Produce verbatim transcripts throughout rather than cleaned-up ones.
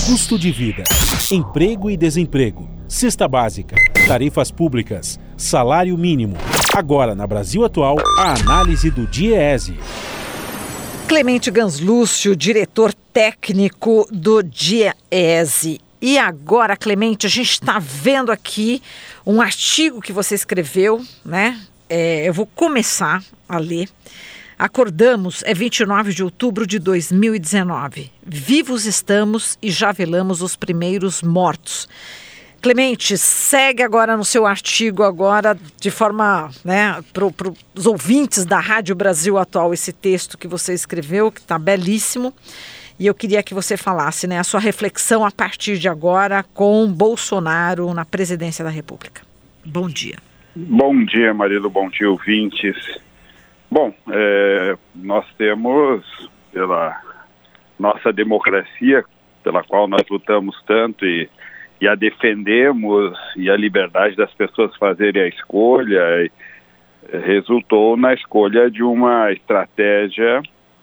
custo de vida, emprego e desemprego, cesta básica, tarifas públicas, salário mínimo. Agora, na Brasil Atual, a análise do DIEESE. Clemente Ganslúcio, diretor técnico do DIEESE. E agora, Clemente, a gente está vendo aqui um artigo que você escreveu, né? É, eu vou começar a ler. Acordamos, é vinte e nove de outubro de dois mil e dezenove. Vivos estamos e já velamos os primeiros mortos. Clemente, segue agora no seu artigo agora de forma, né, para os ouvintes da Rádio Brasil Atual, esse texto que você escreveu, que está belíssimo. E eu queria que você falasse, né, a sua reflexão a partir de agora com Bolsonaro na presidência da República. Bom dia. Bom dia, Marilu, bom dia, ouvintes. Bom, é, nós temos, pela nossa democracia, pela qual nós lutamos tanto e, e a defendemos, e a liberdade das pessoas fazerem a escolha, e, resultou na escolha de uma estratégia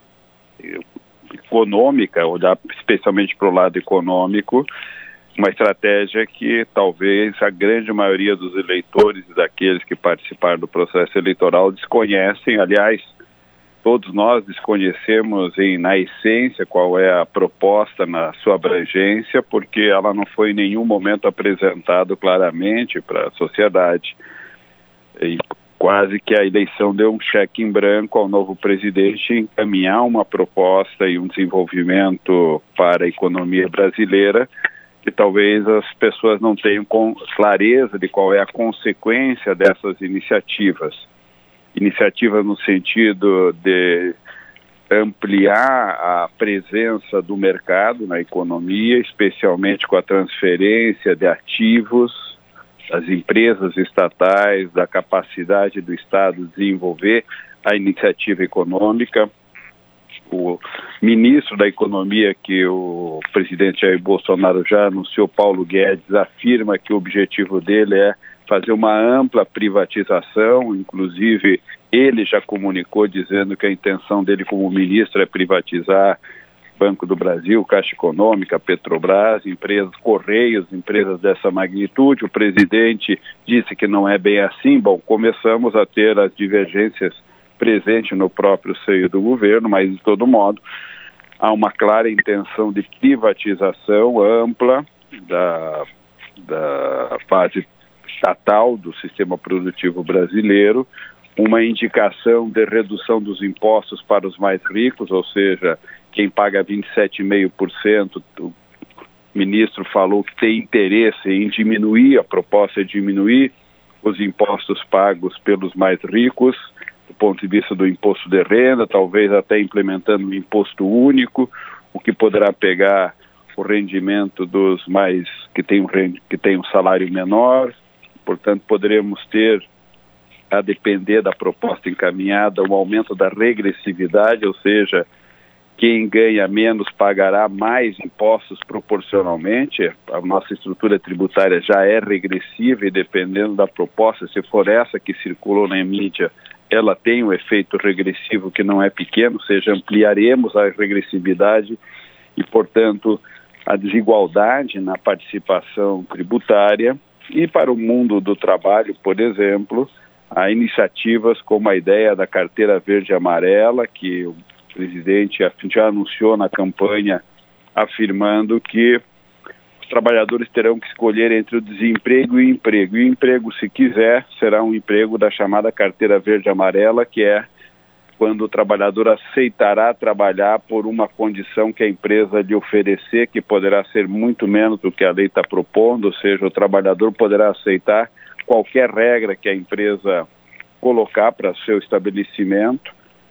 econômica, olhar especialmente para o lado econômico, uma estratégia que talvez a grande maioria dos eleitores e daqueles que participaram do processo eleitoral desconhecem. Aliás, todos nós desconhecemos em, na essência qual é a proposta na sua abrangência, porque ela não foi em nenhum momento apresentada claramente para a sociedade. E quase que a eleição deu um cheque em branco ao novo presidente encaminhar uma proposta e um desenvolvimento para a economia brasileira, que talvez as pessoas não tenham com clareza de qual é a consequência dessas iniciativas. Iniciativas no sentido de ampliar a presença do mercado na economia, especialmente com a transferência de ativos das empresas estatais, da capacidade do Estado desenvolver a iniciativa econômica. O ministro da Economia, que o presidente Jair Bolsonaro já anunciou, Paulo Guedes, afirma que o objetivo dele é fazer uma ampla privatização. Inclusive, ele já comunicou dizendo que a intenção dele como ministro é privatizar Banco do Brasil, Caixa Econômica, Petrobras, empresas, Correios, empresas dessa magnitude. O presidente disse que não é bem assim. Bom, começamos a ter as divergências presente no próprio seio do governo, mas de todo modo há uma clara intenção de privatização ampla da, da fase estatal do sistema produtivo brasileiro, uma indicação de redução dos impostos para os mais ricos, ou seja, quem paga vinte e sete vírgula cinco por cento, o ministro falou que tem interesse em diminuir, a proposta é diminuir os impostos pagos pelos mais ricos, do ponto de vista do imposto de renda, talvez até implementando um imposto único, o que poderá pegar o rendimento dos mais que têm um, que tem um salário menor. Portanto, poderemos ter, a depender da proposta encaminhada, um aumento da regressividade, ou seja, quem ganha menos pagará mais impostos proporcionalmente. A nossa estrutura tributária já é regressiva e, dependendo da proposta, se for essa que circulou na mídia, ela tem um efeito regressivo que não é pequeno, ou seja, ampliaremos a regressividade e, portanto, a desigualdade na participação tributária. E para o mundo do trabalho, por exemplo, há iniciativas como a ideia da carteira verde e amarela, que o presidente já anunciou na campanha, afirmando que os trabalhadores terão que escolher entre o desemprego e o emprego. E o emprego, se quiser, será um emprego da chamada carteira verde e amarela, que é quando o trabalhador aceitará trabalhar por uma condição que a empresa lhe oferecer, que poderá ser muito menos do que a lei está propondo, ou seja, o trabalhador poderá aceitar qualquer regra que a empresa colocar para seu estabelecimento.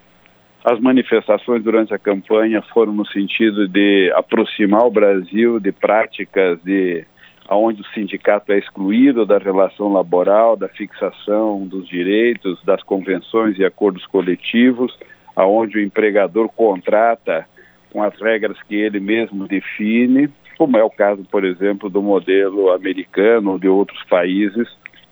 As manifestações durante a campanha foram no sentido de aproximar o Brasil de práticas de onde o sindicato é excluído da relação laboral, da fixação dos direitos, das convenções e acordos coletivos, aonde o empregador contrata com as regras que ele mesmo define, como é o caso, por exemplo, do modelo americano ou de outros países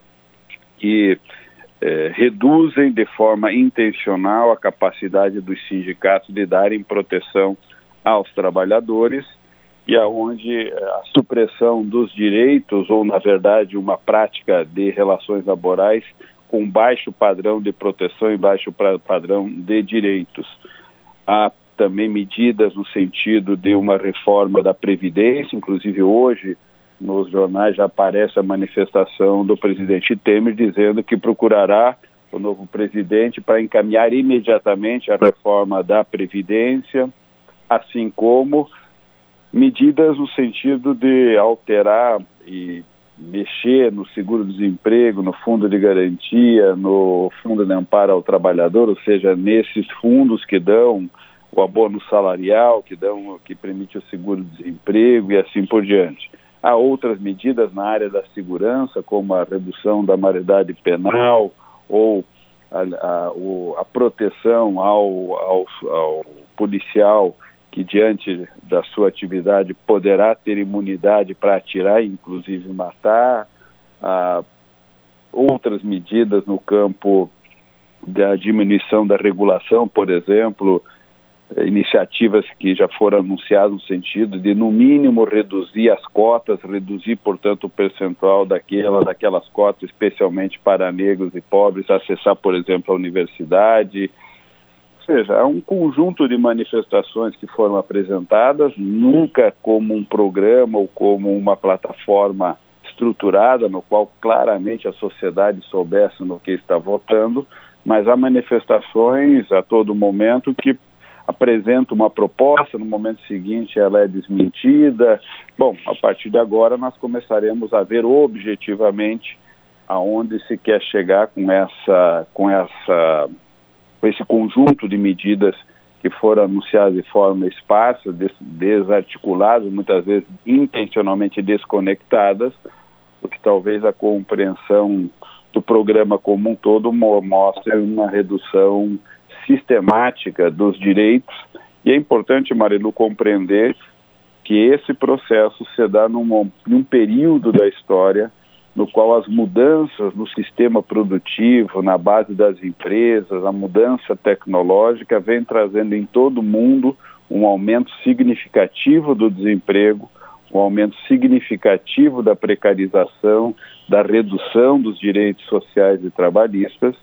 que eh, reduzem de forma intencional a capacidade dos sindicatos de darem proteção aos trabalhadores. e aonde a supressão dos direitos, ou na verdade uma prática de relações laborais com baixo padrão de proteção e baixo padrão de direitos. Há também medidas no sentido de uma reforma da Previdência, inclusive hoje nos jornais já aparece a manifestação do presidente Temer dizendo que procurará o novo presidente para encaminhar imediatamente a reforma da Previdência, assim como medidas no sentido de alterar e mexer no seguro-desemprego, no fundo de garantia, no fundo de amparo ao trabalhador, ou seja, nesses fundos que dão o abono salarial, que dão, que permite o seguro-desemprego e assim por diante. Há outras medidas na área da segurança, como a redução da maioridade penal ou a, a, o, a proteção ao, ao, ao policial que, diante da sua atividade, poderá ter imunidade para atirar, inclusive matar. Há outras medidas no campo da diminuição da regulação, por exemplo, iniciativas que já foram anunciadas no sentido de, no mínimo, reduzir as cotas, reduzir, portanto, o percentual daquela, daquelas cotas, especialmente para negros e pobres, acessar, por exemplo, a universidade. Ou seja, há um conjunto de manifestações que foram apresentadas, nunca como um programa ou como uma plataforma estruturada, no qual claramente a sociedade soubesse no que está votando, mas há manifestações a todo momento que apresenta uma proposta, no momento seguinte ela é desmentida. Bom, a partir de agora nós começaremos a ver objetivamente aonde se quer chegar com essa, com essa, com esse conjunto de medidas que foram anunciadas de forma esparsa, des, desarticuladas, muitas vezes intencionalmente desconectadas, porque talvez a compreensão do programa como um todo mostre uma redução sistemática dos direitos, e é importante, Marilu, compreender que esse processo se dá num, num período da história no qual as mudanças no sistema produtivo, na base das empresas, a mudança tecnológica vem trazendo em todo o mundo um aumento significativo do desemprego, um aumento significativo da precarização, da redução dos direitos sociais e trabalhistas.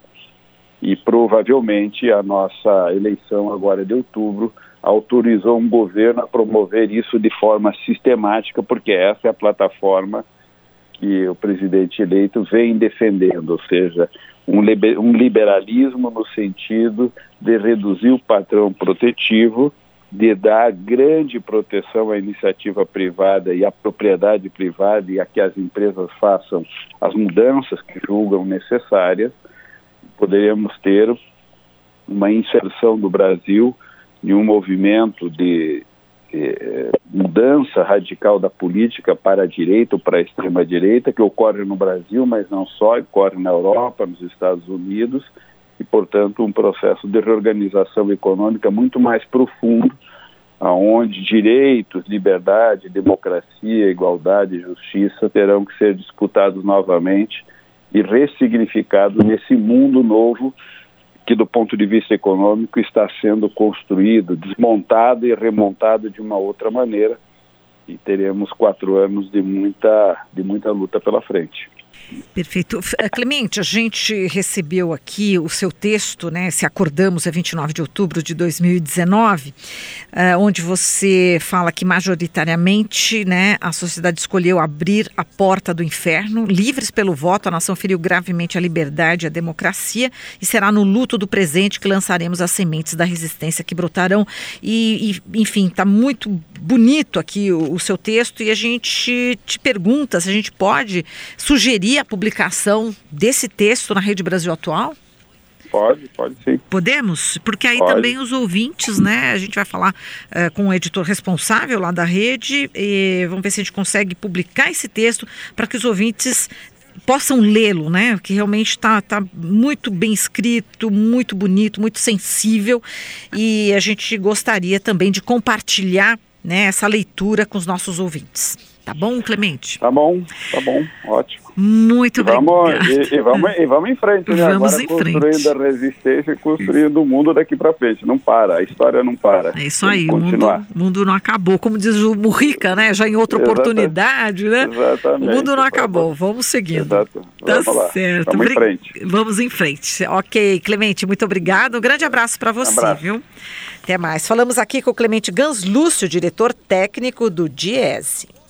E provavelmente a nossa eleição agora de outubro autorizou um governo a promover isso de forma sistemática, porque essa é a plataforma que o presidente eleito vem defendendo, ou seja, um, liber, um liberalismo no sentido de reduzir o padrão protetivo, de dar grande proteção à iniciativa privada e à propriedade privada e a que as empresas façam as mudanças que julgam necessárias. Poderíamos ter uma inserção do Brasil em um movimento de eh, mudança radical da política para a direita ou para a extrema-direita, que ocorre no Brasil, mas não só, ocorre na Europa, nos Estados Unidos, e, portanto, um processo de reorganização econômica muito mais profundo, onde direitos, liberdade, democracia, igualdade e justiça terão que ser disputados novamente e ressignificado nesse mundo novo que, do ponto de vista econômico, está sendo construído, desmontado e remontado de uma outra maneira, e teremos quatro anos de muita, de muita luta pela frente. Perfeito. Clemente, a gente recebeu aqui o seu texto, né, Se Acordamos, é vinte e nove de outubro de dois mil e dezenove, uh, onde você fala que majoritariamente, né, a sociedade escolheu abrir a porta do inferno, livres pelo voto, a nação feriu gravemente a liberdade e a democracia, e será no luto do presente que lançaremos as sementes da resistência que brotarão. E, e enfim, está muito bonito aqui o, o seu texto, e a gente te pergunta se a gente pode sugerir a publicação desse texto na Rede Brasil Atual? Pode, pode sim. Podemos? Porque aí pode. Também os ouvintes, né? A gente vai falar uh, com o editor responsável lá da rede e vamos ver se a gente consegue publicar esse texto para que os ouvintes possam lê-lo, né? Que realmente está tá muito bem escrito, muito bonito, muito sensível, e a gente gostaria também de compartilhar, né, essa leitura com os nossos ouvintes. Tá bom, Clemente? Tá bom, tá bom, ótimo. Muito obrigada. E, e, vamos, e vamos em frente, né? Vamos Agora em construindo frente. a resistência e construindo o mundo daqui para frente. Não para, a história não para. É isso aí, o Vamos mundo, continuar. mundo não acabou. Como diz o Mujica, né? Já em outra Exatamente. oportunidade, né? Exatamente. O mundo não acabou. Vamos seguindo. Exato. Tá Vamos lá. certo. Vamos em Obri- frente. Vamos em frente. Ok, Clemente, muito obrigado. Um grande abraço para você, abraço. viu? Até mais. Falamos aqui com o Clemente Ganslúcio, diretor técnico do DIEESE.